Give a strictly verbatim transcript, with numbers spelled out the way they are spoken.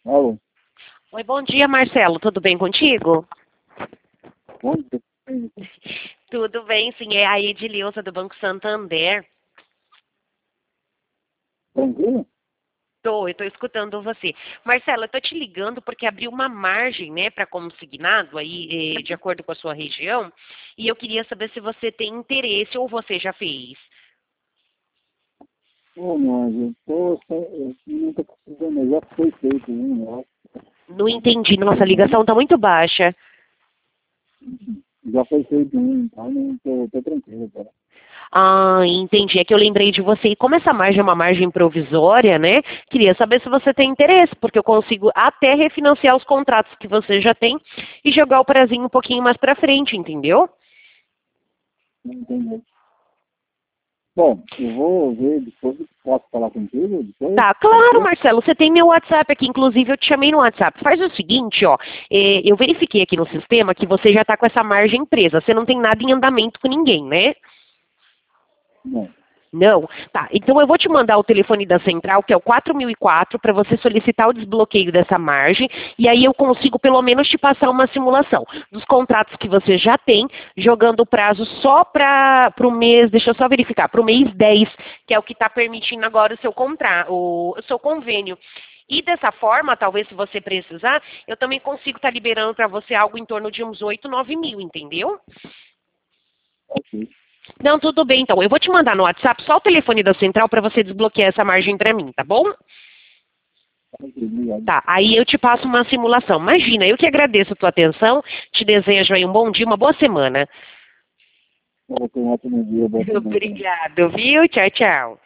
Alô? Oi, bom dia, Marcelo. Tudo bem contigo? Bom dia. Tudo bem, sim. É a Edileuza do Banco Santander. Tranquilo? Tô, eu tô escutando você. Marcelo, eu tô te ligando porque abriu uma margem, né, para consignado aí, eh, de acordo com a sua região, e eu queria saber se você tem interesse ou você já fez. Ô, mas eu tô sem, eu não tô precisando, já foi feito, né? Eu acho. Não entendi. Nossa, a ligação tá muito baixa. Já foi feito um, então não tô, tô tranquilo, cara. Ah, entendi. É que eu lembrei de você. E como essa margem é uma margem provisória, né? Queria saber se você tem interesse, porque eu consigo até refinanciar os contratos que você já tem e jogar o prazinho um pouquinho mais pra frente, entendeu? Não entendi. Bom, eu vou ver depois, posso falar contigo depois? Tá, Pode claro, ser? Marcelo, você tem meu WhatsApp aqui, inclusive eu te chamei no WhatsApp. Faz o seguinte, ó, eh, eu verifiquei aqui no sistema que você já está com essa margem presa, você não tem nada em andamento com ninguém, né? Não. Não? Tá, então eu vou te mandar o telefone da central, que é o quatro mil e quatro, para você solicitar o desbloqueio dessa margem, e aí eu consigo pelo menos te passar uma simulação dos contratos que você já tem, jogando o prazo só para o mês, deixa eu só verificar, para o mês dez, que é o que está permitindo agora o seu, contra, o, o seu convênio. E dessa forma, talvez se você precisar, eu também consigo estar liberando para você algo em torno de uns oito, nove mil, entendeu? Ok. Não, tudo bem, então. Eu vou te mandar no WhatsApp só o telefone da central para você desbloquear essa margem para mim, tá bom? Ok, obrigado. Tá, aí eu te passo uma simulação. Imagina, eu que agradeço a tua atenção, te desejo aí um bom dia, uma boa semana. Eu vou ter um ótimo dia, boa semana também. Obrigado, viu? Tchau, tchau.